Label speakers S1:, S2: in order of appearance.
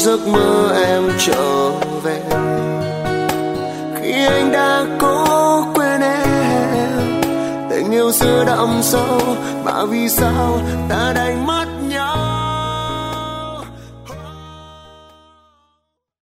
S1: giấc mơ em trở về. Khi anh đã cố quên em, tình yêu xưa đậm sâu, mà vì sao ta đành mất